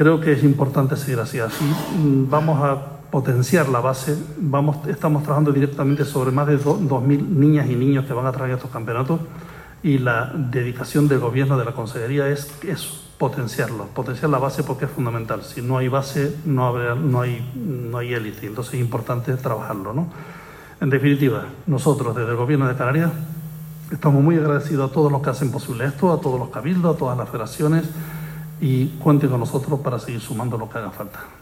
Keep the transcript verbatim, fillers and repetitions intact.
Creo que es importante seguir así. Así vamos a potenciar la base. Vamos, estamos trabajando directamente sobre más de dos mil niñas y niños que van a traer estos campeonatos, y la dedicación del gobierno, de la consejería, es eso, potenciarlo, potenciar la base, porque es fundamental. Si no hay base, no, habrá, no hay, no hay élite, entonces es importante trabajarlo, ¿no? En definitiva, nosotros desde el Gobierno de Canarias estamos muy agradecidos a todos los que hacen posible esto, a todos los cabildos, a todas las federaciones, y cuenten con nosotros para seguir sumando lo que haga falta.